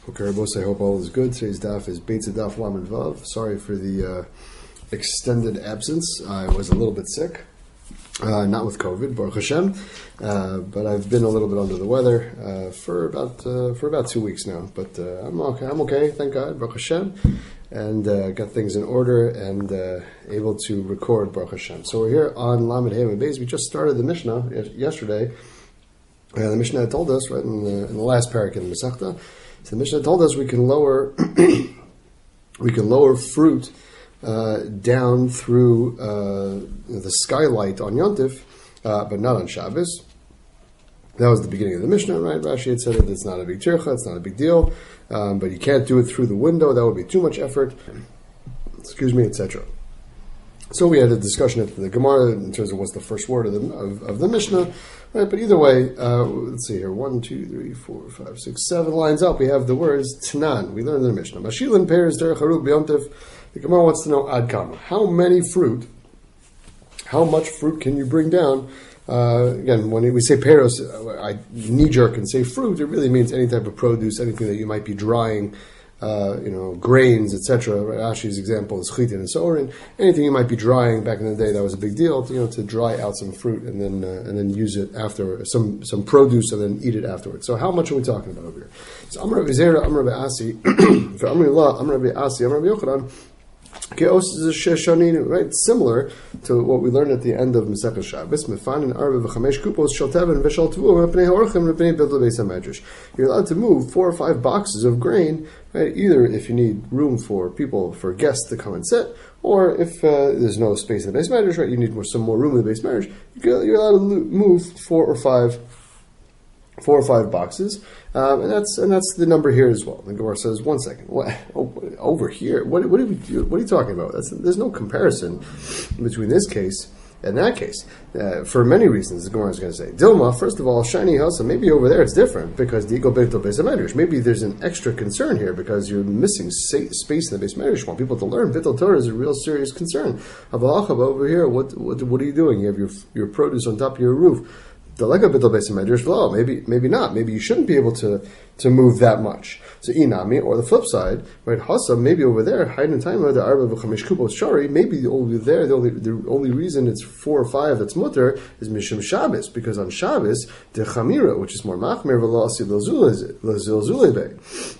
Okay, Rabos, I hope all is good. Today's daf is Beitza Daf Lamed Vav. Sorry for the extended absence. I was a little bit sick, not with COVID, Baruch Hashem, but I've been a little bit under the weather for about 2 weeks now. But I'm okay, thank God, Baruch Hashem, and got things in order and able to record Baruch Hashem. So we're here on Lamed Hey Beis. We just started the Mishnah yesterday. The Mishnah told us right in the last parak in the Masechta. So the Mishnah told us we can lower fruit down through the skylight on Yontif, but not on Shabbos. That was the beginning of the Mishnah, right? Rashi had said that it's not a big tircha, it's not a big deal, but you can't do it through the window. That would be too much effort. Etc. So we had a discussion at the Gemara in terms of what's the first word of the Mishnah, right? But either way, let's see here, 1, 2, 3, 4, 5, 6, 7 lines up. We have the words Tanan. We learned in the Mishnah. Mashilin pears derech harug b'yontif. The Gemara wants to know ad kama. How much fruit can you bring down? Again, when we say peros, I knee-jerk and say fruit, it really means any type of produce, anything that you might be drying, grains, etc. Rashi's example is chitin and sorin. Anything you might be drying back in the day, that was a big deal. To dry out some fruit and then use it after some produce and then eat it afterwards. So how much are we talking about over here? So Amar Rabbi Zera, Amar Rabbi Asi, for Amar Allah, Amar Rabbi Asi, Amar Rabbi Yochanan. Right, similar to what we learned at the end of Masechah Shabbos. You're allowed to move 4 or 5 boxes of grain, right? Either if you need room for guests to come and sit, or if there's no space in the base medrash, right? You need some more room in the base medrash. You're allowed to move 4 or 5 boxes, and that's the number here as well. The Gemara says, 1 second, what over here? What are you talking about? There's no comparison between this case and that case for many reasons. The Gemara is going to say, Dilma, first of all, shiny hasa. Maybe over there it's different because the ego beito beis medrash. Maybe there's an extra concern here because you're missing space in the beis medrash. You want people to learn. Bittul Torah is a real serious concern. Over here, what are you doing? You have your produce on top of your roof. Maybe not. Maybe you shouldn't be able to move that much. So inami, or the flip side, right? Hasa, maybe over there, haydin taima the arba v'chamesh kupos shari. Maybe over there, the only reason it's 4 or 5 that's mutter is mishum Shabbos, because on Shabbos the chamira, which is more machmir v'lo asi l'zilzulei.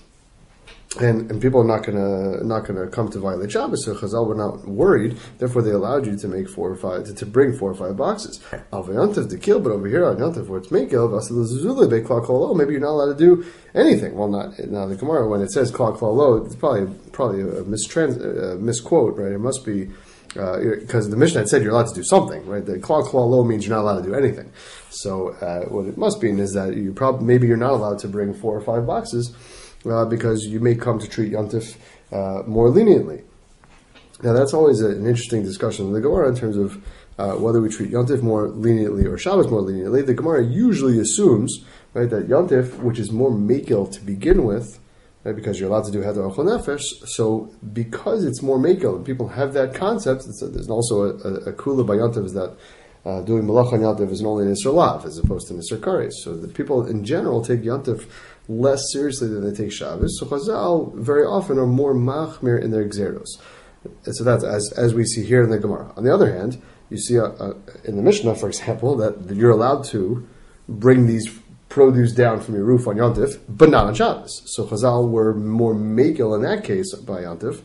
And people are not gonna come to violate Shabbos. So Chazal were not worried. Therefore, they allowed you to make 4 or 5 to bring 4 or 5 boxes. Al v'yantiv to kill, but over here on Yantiv where it's mekel, maybe you're not allowed to do anything. Well, not now the Gemara when it says klal lo, it's probably a misquote, right? It must be because the Mishnah had said you're allowed to do something, right? The klal lo means you're not allowed to do anything. So what it must mean is that maybe you're not allowed to bring 4 or 5 boxes. Because you may come to treat Yontif more leniently. Now that's always an interesting discussion in the Gemara in terms of whether we treat Yontif more leniently or Shabbos more leniently. The Gemara usually assumes, right, that Yontif, which is more mekel to begin with, right, because you're allowed to do Heder Ochel Nefesh, so because it's more mekel, and people have that concept, there's also a kula by Yontif is that doing Malach on Yontif is only Nisr Lav as opposed to Nisr Kares. So the people in general take Yontif less seriously than they take Shabbos. So Chazal very often are more machmir in their gzeros. And so that's as we see here in the Gemara. On the other hand, you see in the Mishnah, for example, that you're allowed to bring these produce down from your roof on Yontif, but not on Shabbos. So Chazal were more mekel in that case by Yontif,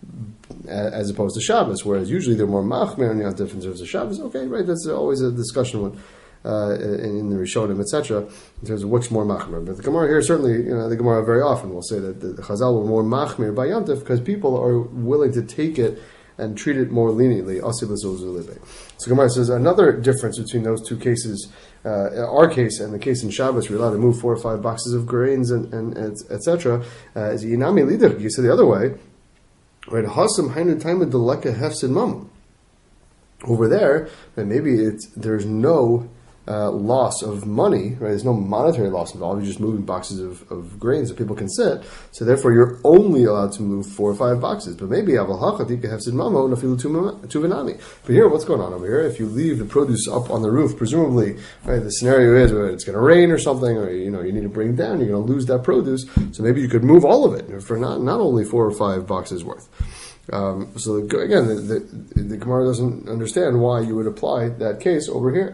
as opposed to Shabbos, whereas usually they're more machmir on Yontif in terms of Shabbos. Okay, right, that's always a discussion with in the Rishonim, etc., in terms of which more machmir. But the Gemara here, certainly, the Gemara very often will say that the Chazal were more machmir by Yontif because people are willing to take it and treat it more leniently. So Gemara says another difference between those two cases, our case and the case in Shabbos, we're allowed to move 4 or 5 boxes of grains and etc. Is Yinami Lidach. You say the other way, right? Hasam Hainu Taima Deleka Hefsid Mamun. Over there, and maybe there's no loss of money, right? There's no monetary loss involved. You're just moving boxes of grains that people can sit. So therefore, you're only allowed to move 4 or 5 boxes. But maybe but here, what's going on over here? If you leave the produce up on the roof, presumably, right, the scenario is where it's going to rain or something, or you need to bring it down. You're going to lose that produce. So maybe you could move all of it for not only 4 or 5 boxes worth. So again, the Gemara doesn't understand why you would apply that case over here.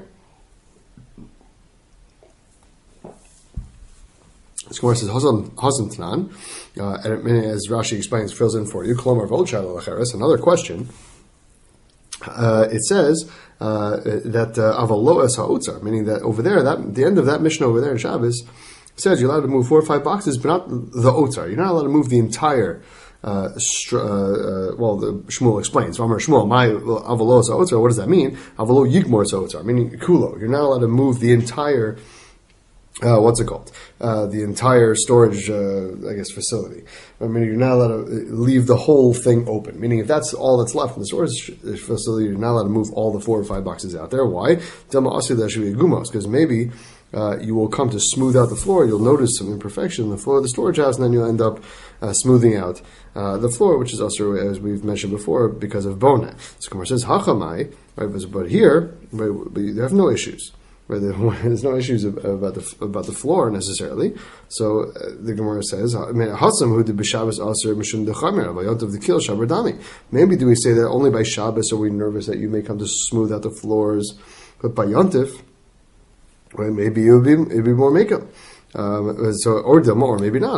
This Gemara says Hazam Tanan, and as Rashi explains, fills in for you. Klomar Volchal Lacheres. Another question. It says that Avalo es ha'otzar, meaning that over there, the end of that Mishnah over there in Shabbos says you're allowed to move 4 or 5 boxes, but not the otzar. You're not allowed to move the entire. The Shmuel explains. Shmuel, my avalo es ha'otzar. What does that mean? Avalo yigmor es ha'otzar, meaning kulo. You're not allowed to move the entire. What's it called? The entire storage, facility. I mean, you're not allowed to leave the whole thing open. Meaning, if that's all that's left in the storage facility, you're not allowed to move all the 4 or 5 boxes out there. Why? Because maybe you will come to smooth out the floor. You'll notice some imperfection in the floor of the storage house, and then you'll end up smoothing out the floor, which is also, as we've mentioned before, because of bona. So Gemara says hachamai, right? But here, but you have no issues. Right, there's no issues about the floor necessarily. So the Gemara says, maybe do we say that only by Shabbos are we nervous that you may come to smooth out the floors, but by Yontif, right, maybe it'd be more makeup. Or maybe not.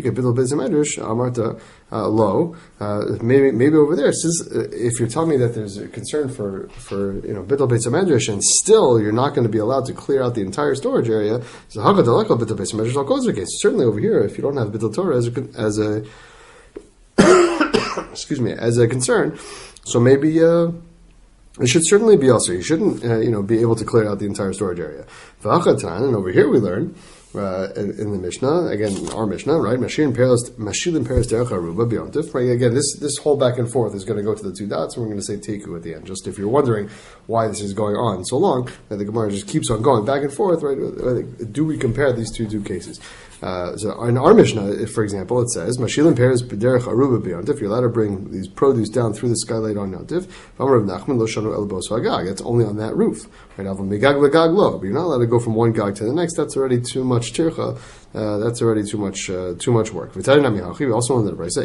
Maybe over there. Since if you're telling me that there's a concern for bittul beis hamedrash, and still you're not going to be allowed to clear out the entire storage area, so certainly over here, if you don't have bittul Torah as a as a concern, so maybe. It should certainly be also. You shouldn't, be able to clear out the entire storage area. And over here we learn in the Mishnah, again, our Mishnah, right? Mashilin peres derech haruba b'yontif. Right? Again, this whole back and forth is going to go to the 2 dots, and we're going to say teku at the end. Just if you're wondering why this is going on so long, the Gemara just keeps on going back and forth. Right? Do we compare these two cases? So in our Mishnah, for example, it says Mashilin peres derech haruba b'yontif. You're allowed to bring these produce down through the skylight on yontif. That's only on that roof. Right? But you're not allowed to go from one gag to the next. That's already too much tircha. That's already too much work. We also learned that Brisa,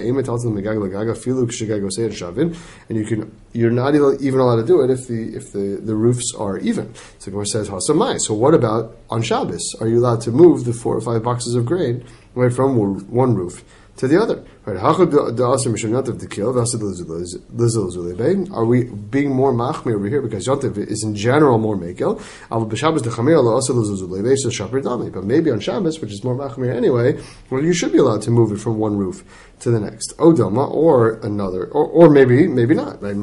and you're not even allowed to do it if the roofs are even. So Gemara says Hasamai. So what about on Shabbos? Are you allowed to move the 4 or 5 boxes of grain right from one roof to the other? Right? Are we being more machmir over here because Yontif is in general more mekel? But maybe on Shabbos, which is more machmir anyway, well, you should be allowed to move it from one roof to the next. Odama or another, or maybe not. Right?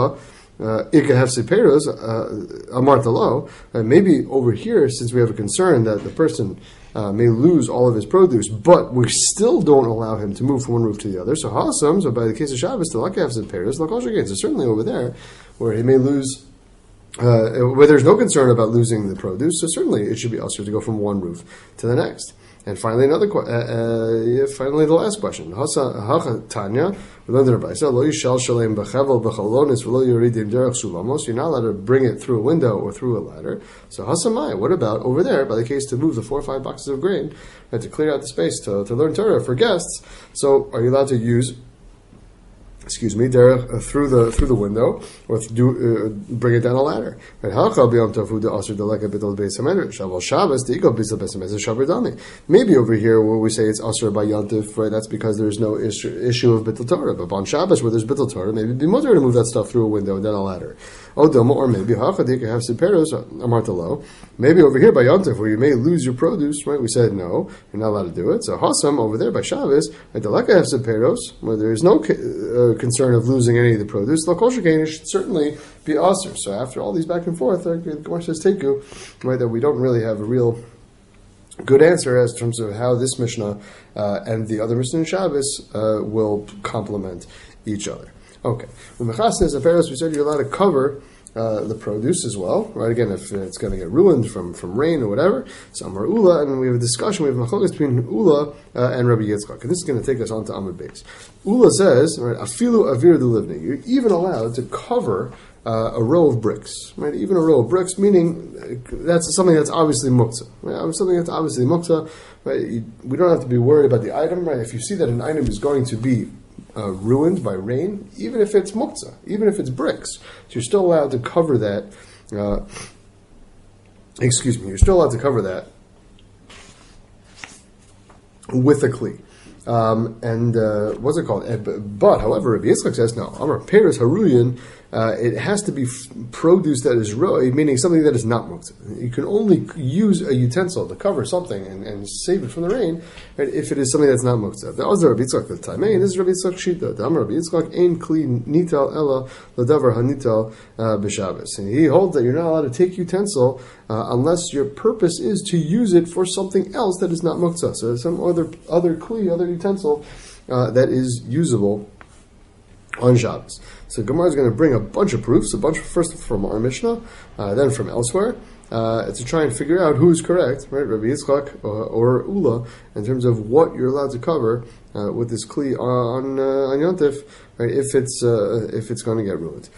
Maybe over here, since we have a concern that the person may lose all of his produce, but we still don't allow him to move from one roof to the other. So Hasam, so by the case of Shabbos, the Lakavs and Paris, so certainly over there, where he may lose, where there's no concern about losing the produce, so certainly it should be usher to go from one roof to the next. And finally, finally the last question. Tanya, we learned in our Brisa, you're not allowed to bring it through a window or through a ladder. So Hasamai, what about over there, by the case to move the 4 or 5 boxes of grain, to clear out the space to learn Torah for guests? So are you allowed to use through the window, or bring it down a ladder? Right? Maybe over here where we say it's asur by Yantif, right? That's because there's no issue of bittul Torah. But on Shabbos where there's bittul Torah, maybe it'd be mutter to move that stuff through a window and down a ladder. Or maybe maybe over here by Yantif where you may lose your produce, right? We said no, you're not allowed to do it. So Hasam over there by Shabbos, right? Where there is no concern of losing any of the produce, it should certainly be asur. So after all these back and forth, the Gemara says teku, right, that we don't really have a real good answer as terms of how this Mishnah and the other Mishnah in Shabbos will complement each other. Okay. When Mechas says we said you're allowed to cover the produce as well, right? Again, if it's going to get ruined from rain or whatever. Some are Ula, and we have a discussion, we have machlokes between Ula and Rabbi Yitzchak. And this is going to take us on to Amud Beis. Ula says, right, afilu avir delivni, you're even allowed to cover a row of bricks, right? Even a row of bricks, meaning that's something that's obviously muktzah. Right? Something that's obviously muktzah, right? We don't have to be worried about the item, right? If you see that an item is going to be ruined by rain, even if it's muktzah, even if it's bricks, so you're still allowed to cover that. You're still allowed to cover that with a kli. What's it called? But, however, Rabbi Yitzchak says, no, Amar Peres Haruyan, it has to be produce that is roi, meaning something that is not muktzah. You can only use a utensil to cover something and save it from the rain, right, if it is something that's not muktzah. That was the Rabbi Yitzchak the time. This is Rabbi Yitzchak Shita. The Amar Rabbi Yitzchak ein kli nital ella ladavar hanital b'Shabbos. And he holds that you're not allowed to take utensil unless your purpose is to use it for something else that is not muktzah. So some other kli, other utensil that is usable on Shabbos. So Gemara is going to bring a bunch of proofs, first from our Mishnah, then from elsewhere, to try and figure out who's correct, right? Rabbi Yitzchak or Ula, in terms of what you're allowed to cover with this kli on Yontif, right? If it's going to get ruined.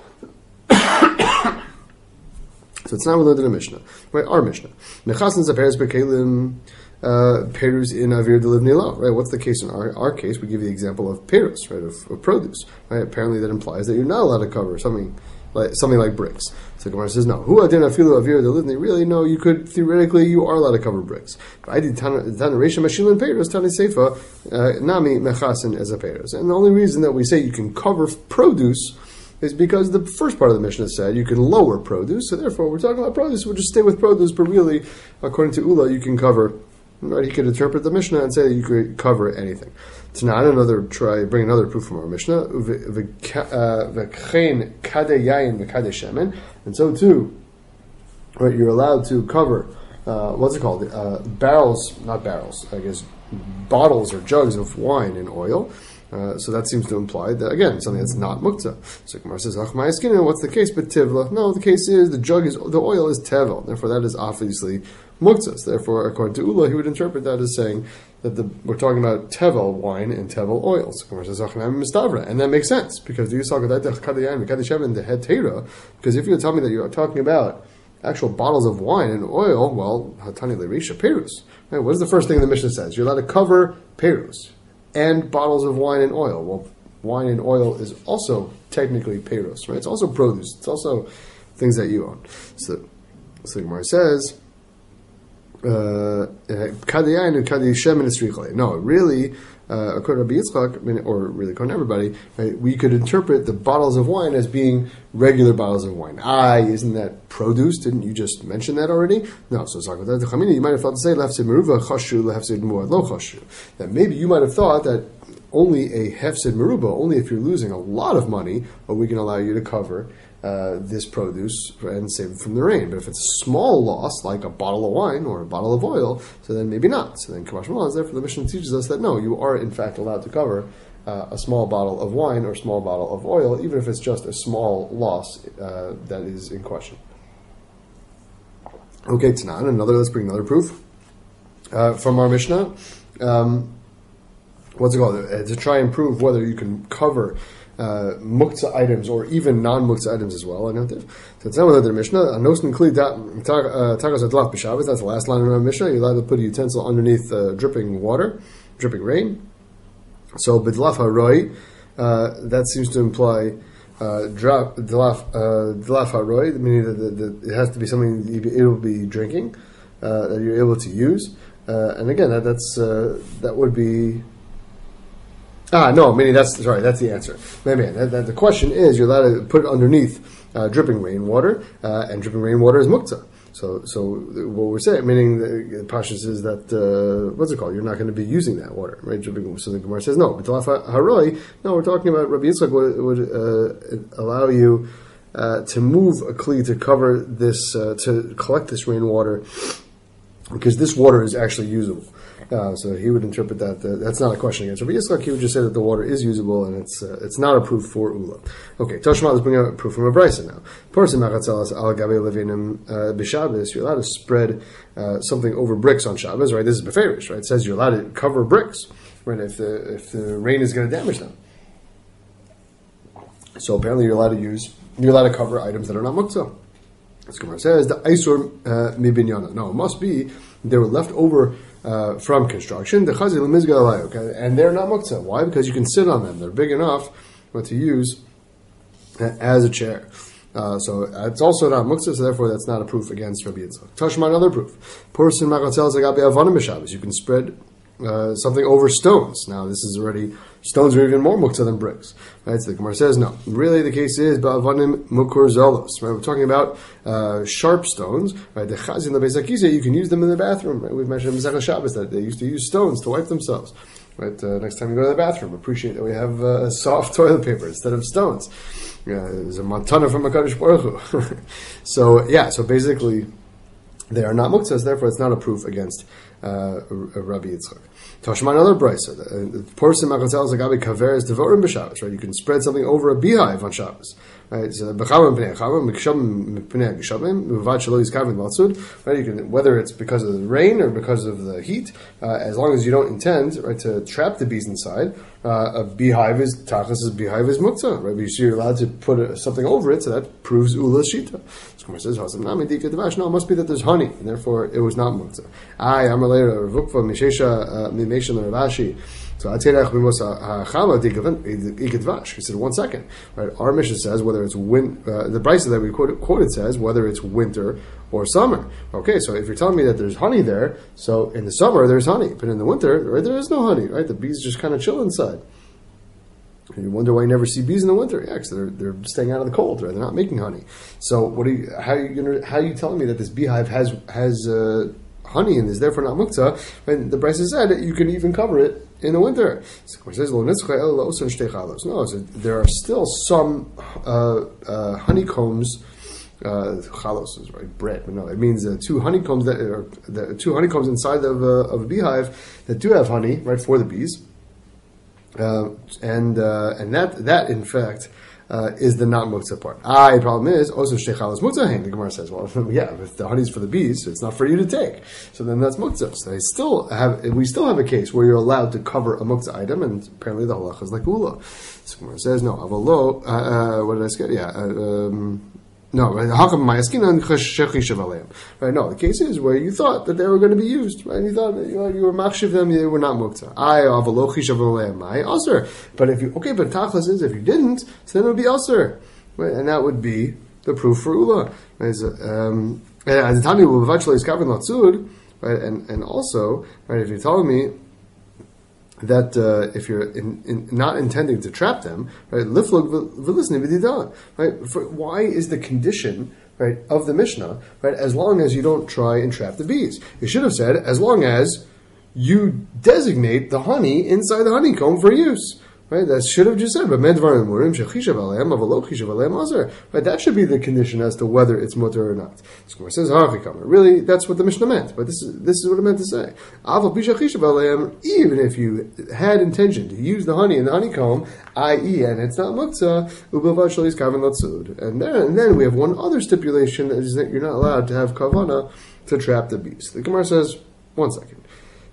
So it's not related to the Mishnah, right? Our Mishnah. Mechasin zaperes bekelim. Perus in avir delivni lo, right? What's the case in our case? We give the example of perus, right, of produce, right? Apparently that implies that you're not allowed to cover something like bricks. So Gemara says no. Who adin afilu avir delivni? Really, no. You could theoretically you are allowed to cover bricks. I did tana reisha mashilin perus tani seifa nami mechasin as a perus. And the only reason that we say you can cover produce is because the first part of the Mishnah said you can lower produce. So therefore, we're talking about produce. We'll just stay with produce. But really, according to Ula, you can cover. Right, he could interpret the Mishnah and say that you could cover anything. Tonight, bring another proof from our Mishnah. And so too, right, you're allowed to cover, bottles or jugs of wine in oil. So that seems to imply that, again, something that's not muktzah. So Gemara says, what's the case? But tivla. No, the case is the oil is tevel. Therefore, that is obviously muktzah. Therefore, according to Ula, he would interpret that as saying that we're talking about tevel wine and tevel oil. So Gemara says, and that makes sense, because because if you tell me that you're talking about actual bottles of wine and oil, well, hatani lerisha perus. Right, what is the first thing the Mishnah says? You're allowed to cover perus and bottles of wine and oil. Well, wine and oil is also technically peiros, right? It's also produce. It's also things that you own. So Gemara says, no, really, according to Rabbi Yitzchak, or really according to everybody, right, we could interpret the bottles of wine as being regular bottles of wine. Isn't that produce? Didn't you just mention that already? No, so you might have thought to say that maybe you might have thought that only a hefsid meruba, only if you're losing a lot of money, we can allow you to cover this produce and save it from the rain. But if it's a small loss, like a bottle of wine or a bottle of oil, so then maybe not. So then Kamash Malaz, therefore the Mishnah teaches us that no, you are in fact allowed to cover a small bottle of wine or a small bottle of oil, even if it's just a small loss that is in question. Okay, Tanan, let's bring another proof from our Mishnah. What's it called? To try and prove whether you can cover muktzah items or even non-muktzah items as well. So it's not another Mishnah. That's the last line of our Mishnah. You're allowed to put a utensil underneath dripping rain. So b'dlaf haroi, that seems to imply dlaf haroi, meaning that it has to be something that you'll be drinking, that you're able to use. And again, that would be. Meaning that's the answer. The question is, you're allowed to put it underneath dripping rainwater, and dripping rainwater is muktzah. So what we're saying, meaning the Pashas is that what's it called? You're not going to be using that water, right? So the Gemara says no. But haroi, no, we're talking about Rabbi Yitzchak would allow you to move a kli to cover this, to collect this rainwater, because this water is actually usable. So he would interpret that that's not a question against Rabbi Yitzchak. He would just say that the water is usable and it's not a proof for Ula. Okay, Tashma, let's bring out a proof from a brisa now. Person machatzalas al gabe levinim b'Shabbos. You're allowed to spread something over bricks on Shabbos, right? This is beferish, right? It says you're allowed to cover bricks, right? If the rain is going to damage them. So apparently you're allowed to cover items that are not muktzah. As Gemara says, the Aisur mibinyana. No, it must be they were left over from construction. The Chazil mizgalai, okay, and they're not muktzah. Why? Because you can sit on them. They're big enough to use as a chair. So it's also not muktzah, so therefore that's not a proof against Rabbi Yitzchak. Tashma, another proof. Person machatzel zagabe avanim b'Shabbos. You can spread something over stones. Now this is already, stones are even more muktzah than bricks. Right? So the Gemara says no. Really the case is ba'avanim mukur zolos. Right? We're talking about sharp stones. Right? The chazin the beisakise, you can use them in the bathroom. Right? We've mentioned in Masechah Shabbos that they used to use stones to wipe themselves. Right? Next time you go to the bathroom, appreciate that we have soft toilet paper instead of stones. There's a matana from HaKadosh Baruch Hu. So basically they are not muktzahs, therefore it's not a proof against Rabbi Yitzchak. Tashma, another brisa. Porsim machatzel zagabi kaveres devorim b'Shabbos. Right, you can spread something over a beehive on Shabbos. Right, so b'chavim pnei chavim, miksham pnei gishavim, uvad shelo yizkavim matzud. Right, you can, whether it's because of the rain or because of the heat, as long as you don't intend, right, to trap the bees inside, a beehive is muktzah. Right, so you're allowed to put something over it, so that proves ula shita. So Gemara says, no, it must be that there's honey, and therefore it was not muktzah. I'm related to Vukva Mishesha Mimeshan Ravashi. So Aterach Bimosa Chama Ikadvash. He said, 1 second. Right, our mission says whether it's the brisa that we quoted says whether it's winter or summer. Okay, so if you're telling me that there's honey there, so in the summer there's honey, but in the winter, right, there is no honey. Right, the bees just kind of chill inside. And you wonder why you never see bees in the winter. Yeah, because they're staying out of the cold, right? They're not making honey. So how are you telling me that this beehive has honey and is therefore not muktzah? And the brisa said that you can even cover it in the winter. So it says, no, so there are still some honeycombs. Chalos is right, bread, but no, it means two honeycombs inside of a beehive that do have honey, right, for the bees. And that in fact is the not muktzah part. The problem is also shechalas muktzah. The Gemara says, well, yeah, if the honey's for the bees, it's not for you to take. So then that's muktzah. So we still have a case where you're allowed to cover a muktzah item, and apparently the halacha is like ula. So Gemara says no. Avalo, what did I say? No, right? No, the case is where you thought that they were going to be used, right? You thought that you were machshiv them, they were not muktzah. But but tachlis is if you didn't, so then it would be aser, right? And that would be the proof for ula. Right? Right? And also, right, if you're telling me that if you're not intending to trap them, right? Right? Why is the condition, right, of the Mishnah, right, as long as you don't try and trap the bees? You should have said, as long as you designate the honey inside the honeycomb for use. Right, that should have just said, right, that should be the condition as to whether it's mutter or not. So it says, really, that's what the Mishnah meant, but this is what it meant to say. Even if you had intention to use the honey in the honeycomb, i.e., and it's not muktzah, and then we have one other stipulation, that is that you're not allowed to have kavana to trap the bees. The Gemara says, 1 second.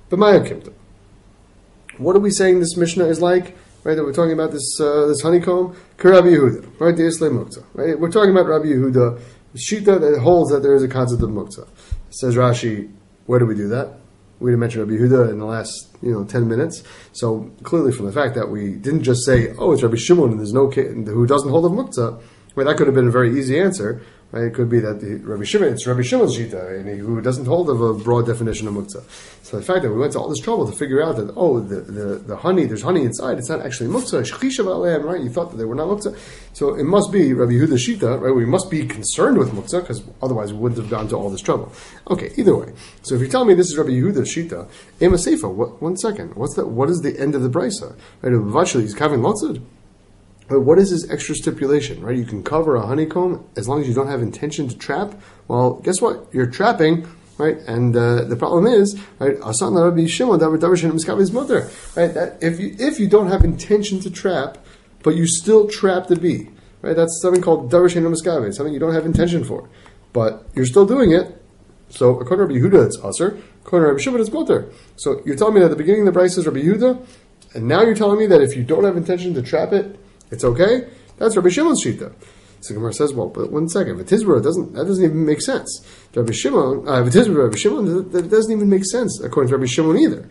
What are we saying this Mishnah is like? Right, that we're talking about this honeycomb, Rabbi Yehuda, right? The Islay Muktzah, right? We're talking about Rabbi Yehuda, the Shita that holds that there is a concept of Muktzah. Says Rashi, where do we do that? We didn't mention Rabbi Yehuda in the last 10 minutes. So clearly, from the fact that we didn't just say, oh, it's Rabbi Shimon and there's no who doesn't hold of Muktzah, right? That could have been a very easy answer. Right? It could be that it's Rabbi Shimon's Shita, and who doesn't hold of a broad definition of muktzah. So the fact that we went to all this trouble to figure out that the honey, there's honey inside, it's not actually muktzah. Right? You thought that they were not muktzah, so it must be Rabbi Yehuda Shita. Right? We must be concerned with muktzah because otherwise we wouldn't have gone to all this trouble. Okay, either way. So if you're telling me this is Rabbi Yehuda Shita, Ema Seifa, 1 second. What is the end of the brisa? Right? Vachli is kavin lotzud. But what is this extra stipulation, right? You can cover a honeycomb as long as you don't have intention to trap. Well, guess what? You're trapping right? And the problem is, right, Asan Rabbi Shimon Darshan Miskav is mutter, right? That if you don't have intention to trap, but you still trap the bee, right? That's something called Darshan Miskav, something you don't have intention for, but you're still doing it. So according to Rabbi Yehuda, it's Aser. According to Rabbi Shimon, it's mutter. So you're telling me that at the beginning of the brayso is Rabbi Yehuda, and now you're telling me that if you don't have intention to trap it, it's okay. That's Rabbi Shimon's shita. So Gemara says, well, but 1 second. V'tizbara doesn't even make sense. Rabbi Shimon, that doesn't even make sense according to Rabbi Shimon either.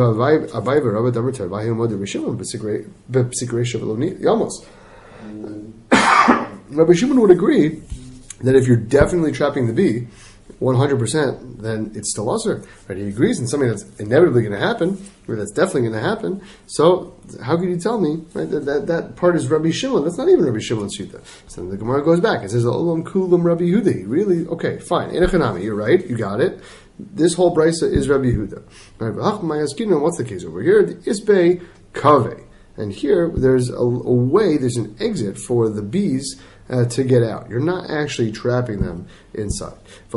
Rabbi Shimon would agree that if you're definitely trapping the bee, 100%, then it's still usher. Right? He agrees in something that's inevitably going to happen, or that's definitely going to happen. So how can you tell me, right, that part is Rabbi Shimon? That's not even Rabbi Shimon's shita. So the Gemara goes back. It says, Olam kulam Rabbi Yehuda. Really? Okay, fine. Enochanami, you're right. You got it. This whole brisa is Rabbi Yehuda. Right? What's the case over here? The isbei kave. And here, there's a way, there's an exit for the bees to get out. You're not actually trapping them inside.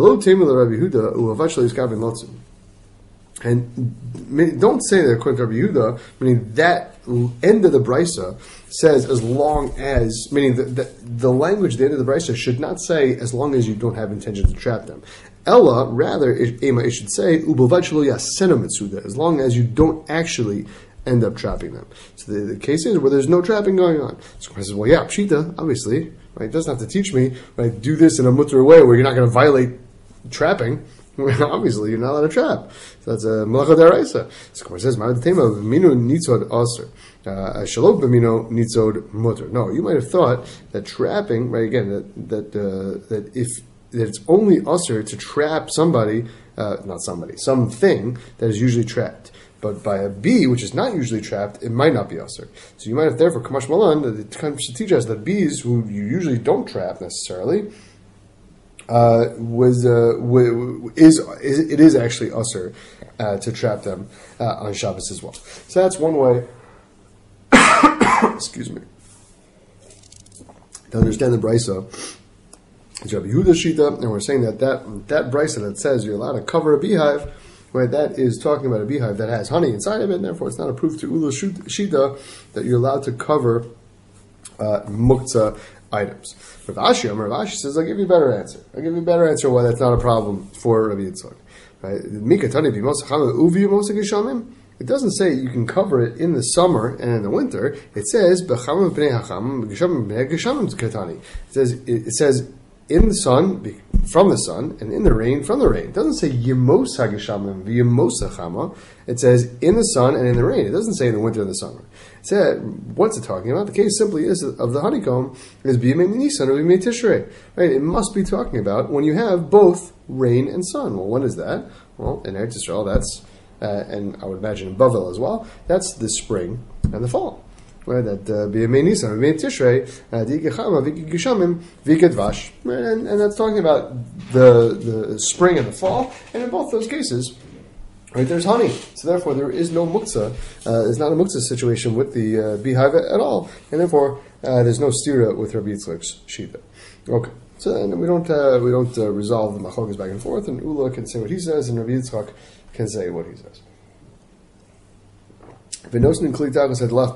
And don't say that according to Rabbi Yehuda, meaning that end of the brisa says as long as, meaning the language at the end of the brisa should not say as long as you don't have intention to trap them. Ella, rather, it should say as long as you don't actually end up trapping them. So the case is where there's no trapping going on. So Gemara says, well, yeah, pshita, obviously, right? It doesn't have to teach me, right? Do this in a mutter way where you're not going to violate trapping. Obviously, you're not allowed to trap. So that's a malacha deraisa. So Gemara says, "Ma'ad tema b'minu nitzod aser, shalom b'minu nitzod mutter." No, you might have thought that trapping, right? Again, that it's only aser to trap somebody, something that is usually trapped. But by a bee, which is not usually trapped, it might not be usher. So you might have therefore Kamash Malan to teach us that bees who you usually don't trap necessarily it is actually usher to trap them on Shabbos as well. So that's one way. Excuse me. To understand the brisa, it's Rabbi Yehuda's shita, and we're saying that brisa that says you're allowed to cover a beehive. Right, that is talking about a beehive that has honey inside of it, and therefore it's not a proof to Ula Shita that you're allowed to cover muktzah items. Rav Ashi says, I'll give you a better answer. Why that's not a problem for Rabbi Yitzchak. Right? It doesn't say you can cover it in the summer and in the winter. It says, it says in the sun, from the sun, and in the rain, from the rain. It doesn't say Yemos Hageshamim v'Yemos Hachama. It says in the sun and in the rain. It doesn't say in the winter and the summer. It said, what's it talking about? The case simply is of the honeycomb is B'yemei Nisan or B'yemei Tishrei. Right? It must be talking about when you have both rain and sun. Well, when is that? Well, in Eretz Yisrael, that's, and I would imagine in Bavel as well, that's the spring and the fall. Right, that B'yemei Nisan, B'yemei Tishrei, Di'ikechama, V'ikeshamim, V'ikadvash, and that's talking about the spring and the fall, and in both those cases, right, there's honey. So therefore, there is no muktzah. There's not a muktzah situation with the beehive at all, and therefore, there's no stira with Rabbi Yitzchak's shita. Okay, so and we don't resolve the machlokas back and forth, and Ula can say what he says, and Rabbi Yitzchak can say what he says. You can put a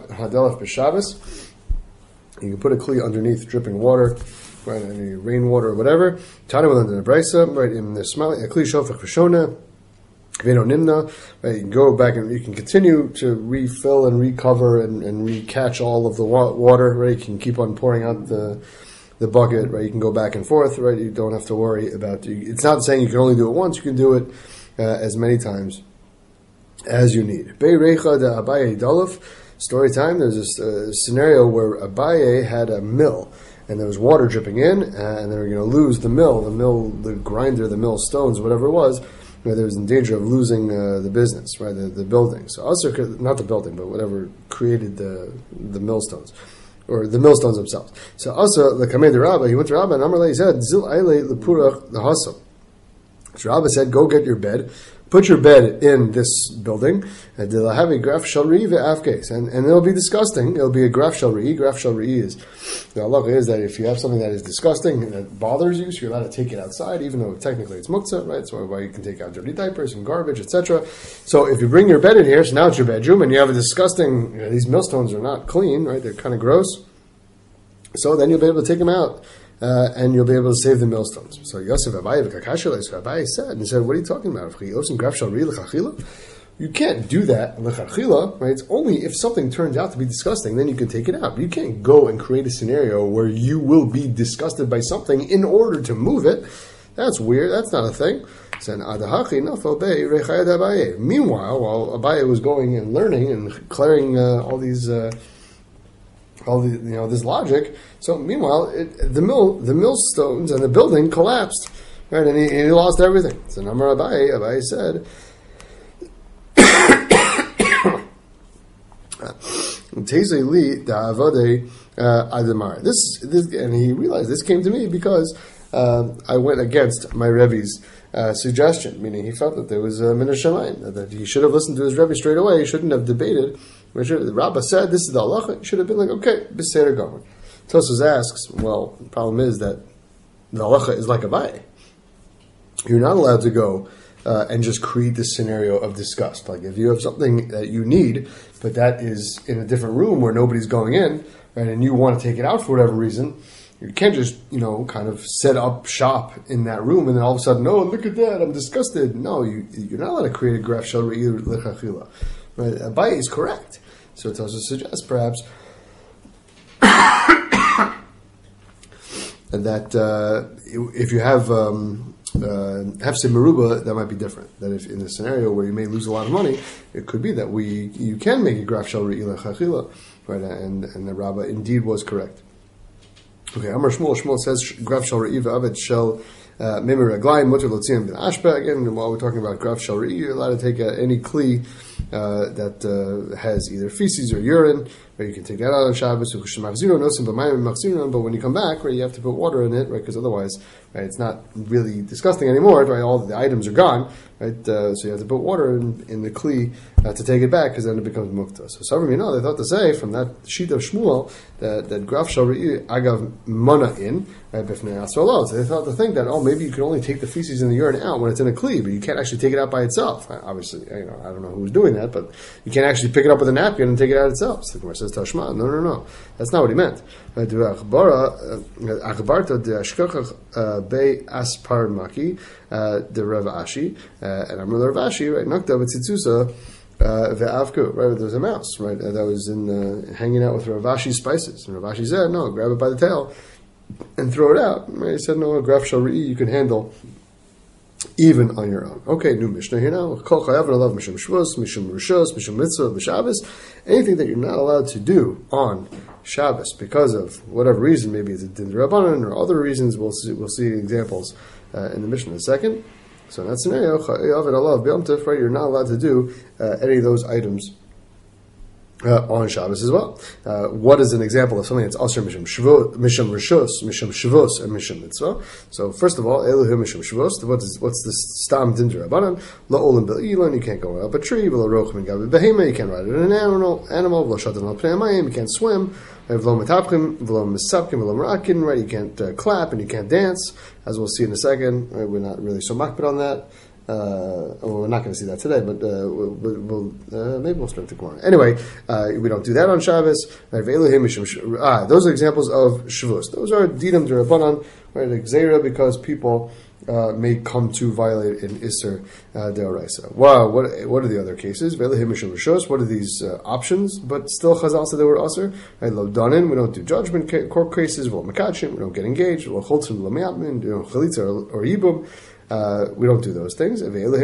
kli underneath dripping water, right, any rainwater or whatever. Tana will under the brisa, right, in the smiling, a kli shofach v'shona, v'eno nimna, right, you can go back and you can continue to refill and recover and recatch all of the water, right, you can keep on pouring out the bucket, right, you can go back and forth, right, you don't have to worry about, it's not saying you can only do it once, you can do it as many times as you need. Beirecha de Abaye Dalaf. Story time. There's this scenario where Abaye had a mill, and there was water dripping in, and they were going to lose the mill, the grinder, the mill stones, whatever it was. There was in danger of losing the business, right? The building. So also, not the building, but whatever created the millstones, or the millstones themselves. So also, the Kamei de Rabba, he went to Rabba, and Amarle, he said, Zil Aile Lepurach the Hasam. So Rabba said, go get your bed. put your bed in this building, and they'll have a graf shalri ve'afkes, and it'll be disgusting. It'll be a graf shalri. Graf shalri is, the halacha is that if you have something that is disgusting and that bothers you, so you're allowed to take it outside, even though technically it's muktzah, right? So why you can take out dirty diapers and garbage, etc. So if you bring your bed in here, so now it's your bedroom, and you have a disgusting, these millstones are not clean, right? They're kind of gross. So then you'll be able to take them out. And you'll be able to save the millstones. So Yosef Abaye said, and he said, what are you talking about? You can't do that, right? It's only if something turns out to be disgusting, then you can take it out. But you can't go and create a scenario where you will be disgusted by something in order to move it. That's weird. That's not a thing. Meanwhile, while Abaye was going and learning and clearing all these... this logic. So meanwhile, the millstones and the building collapsed, right? And he lost everything. So Namar Abaye said, This, and he realized this came to me because I went against my Rebbe's suggestion, meaning he felt that there was a min hashamayim, that he should have listened to his Rebbe straight away. He shouldn't have debated. The Rabbah said, this is the halacha. He should have been like, okay, b'seder gomer. Tosfos asks, well, the problem is that the halacha is like Abaye. You're not allowed to go and just create this scenario of disgust. Like if you have something that you need, but that is in a different room where nobody's going in, right, and you want to take it out for whatever reason, you can't just, kind of set up shop in that room and then all of a sudden, oh, look at that, I'm disgusted. No, you're not allowed to create a graf shel re'i l'chachila. Right? Abaye is correct. So it also suggests perhaps that if you have hefsed meruba, that might be different. That if in a scenario where you may lose a lot of money, it could be that you can make a graf shel re'i l'chachila, right? And the Rabbah indeed was correct. Okay, Amar Shmuel says graf shel re'i ve'avet shel mimir raglayim mutar l'tzion ben ashba. Again, while we're talking about graf shel re'i, you're allowed to take any kli that has either feces or urine, or you can take that out on Shabbos. But when you come back, right, you have to put water in it, right? Because otherwise, right, it's not really disgusting anymore, right? All the items are gone, right? So you have to put water in the kli to take it back, because then it becomes mukta. So some of you know they thought to say from that sheet of Shmuel that graf shel re'i agav mana in, right? B'fnei asrolot. So they thought to think that maybe you can only take the feces and the urine out when it's in a kli, but you can't actually take it out by itself. Obviously, I don't know who's doing that, but you can't actually pick it up with a napkin and take it out itself. So the Gemara says Tashma, no, that's not what he meant. Achabarta de ashkachach be aspar maki de Rav Ashi, and I'm Rav Ashi, right? Nakta v'tzitzusa ve'avku, right? There was a mouse, right? That was hanging out with Rav Ashi's spices, and Rav Ashi said, no, grab it by the tail and throw it out. Right? He said, no, graf shel re'i you can handle even on your own. Okay, new Mishnah here now. Kol chayav v'alav mishum shvus, mishum rishos, mishum mitzvah, b'Shabbos. Anything that you're not allowed to do on Shabbos because of whatever reason, maybe it's a din d'Rabbanan or other reasons. We'll see examples in the Mishnah in a second. So in that scenario, chayav v'alav b'yom tov, right? You're not allowed to do any of those items on Shabbos as well. What is an example of something that's asur mishum rishos, mishum shvus, and mishum mitzvah? So first of all, eluhu mishum shvus. What's the stam din d'Rabbanan? La olim b'ilon. You can't go up a tree. V'lo roch min gabi behema. You can't ride in an animal. V'lo shatan al pnei hamayim. You can't swim. V'lo metapchim. V'lo misapkim. V'lo merakin. Right? You can't clap and you can't dance. As we'll see in a second. Right? We're not really so makbid on that. We're not going to see that today, but maybe we'll start tomorrow. Anyway, we don't do that on Shabbos. Those are examples of Shavuos. Those are dinim d'Rabbanan, right? Gzeira, because people may come to violate an Isser Deoraisa. Wow, what are the other cases? What are these options? But still Chazal said they were Asr. Lo Danin, we don't do judgment court cases. Lo Makachim, we don't get engaged. Lo Choltzim, Lo Me'atmin, Chalitza or Yibum. We don't do those things. And one of the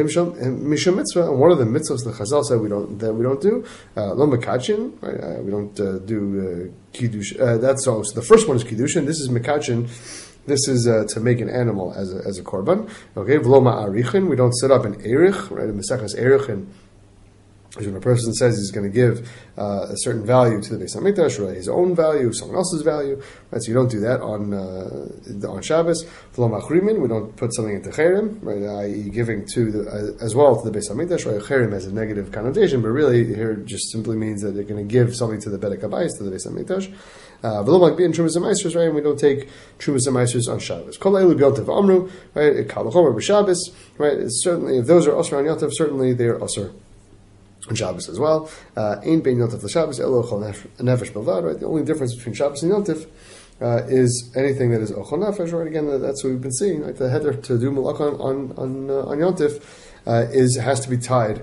mitzvahs the Chazal said we don't do. Lo Makachin, right? We don't do kiddush. That's so. So the first one is kiddush, and this is Makachin. This is to make an animal as a korban. Okay, v'lo ma'arichin. We don't set up an erich, right? In Maseches Erich and When a person says he's going to give a certain value to the Beis Hamikdash, or his own value, someone else's value, right? So you don't do that on Shabbos. V'lo machrimin, we don't put something into cherem, right? I.e., giving to as well to the Beis Hamikdash. Right? Cherem has a negative connotation, but really here it just simply means that they're going to give something to the Bedek Habayis, to the Beis Hamikdash. V'lo makbin trumas ha'maasros, right? And we don't take trumas ha'maasros on Shabbos. Kol elu b'yontav amru, right? Kal v'chomer b'Shabbos, right? It's certainly, if those are osur on Yontav, certainly they are osur on Shabbos as well. Ein bein Yontif l'Shabbos elo ochel nefesh belvad. Right, the only difference between Shabbos and Yontif is anything that is ochel nefesh. Right, again, that's what we've been seeing. Right, the header to do malach on Yontif has to be tied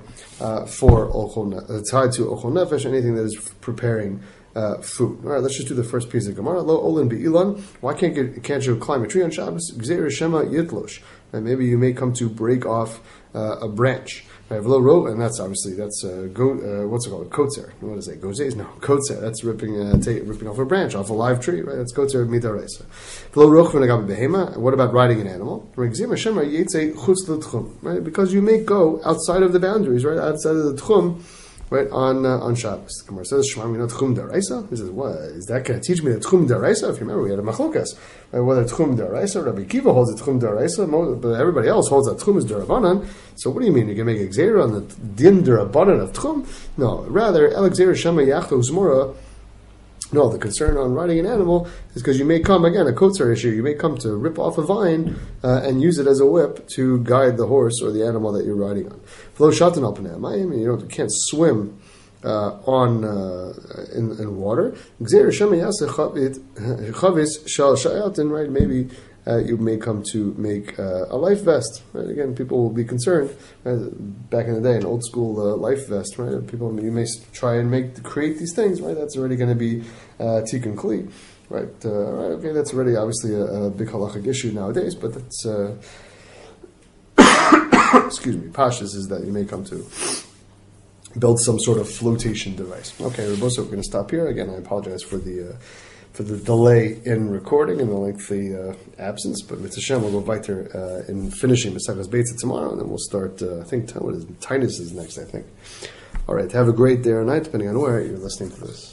tied to ochel nefesh. Anything that is preparing food. All right, let's just do the first piece of Gemara. Lo olin be'ilan. Why can't you climb a tree on Shabbos? Gzeir shema yitlosh. And maybe you may come to break off a branch. And that's obviously what's it called? Kotzer. What is it? Gozes? No, kotzer. That's ripping off a branch, off a live tree, right? That's kotzer midaraisa. What about riding an animal? Right? Because you may go outside of the boundaries, right? Outside of the tchum, right? On Shabbos. The Gemara says, "Shema minot tchum daraisa." He says, "What is that going to teach me the tchum daraisa?" If you remember, we had a machlokas. Right? Whether tchum daraisa, Rabbi Kiva holds a tchum daraisa, but everybody else holds that tchum is darabanan. So what do you mean? You're going to make a gzeira on the din darabanan of tchum? No, rather el gzeira shema yachto zmora. No, the concern on riding an animal is because you may come, again, a kotzer issue, you may come to rip off a vine and use it as a whip to guide the horse or the animal that you're riding on. Flow shatan al panei hamayim, you can't swim in water. Right? Maybe you may come to make a life vest. Right? Again, people will be concerned. Right? Back in the day, an old school life vest. Right? You may try and create these things. Right? That's already going to be tikkun kli. Right? Right? Okay, that's already obviously a big halachic issue nowadays. But that's excuse me. Pashas is that you may come to build some sort of flotation device. Okay, Rabosa, we're going to stop here. Again, I apologize for the delay in recording and the lengthy absence, but with Hashem, we'll go weiter in finishing Maseches Beitza tomorrow, and then we'll start, I think, Tainus is next, I think. All right, have a great day or night, depending on where you're listening to this.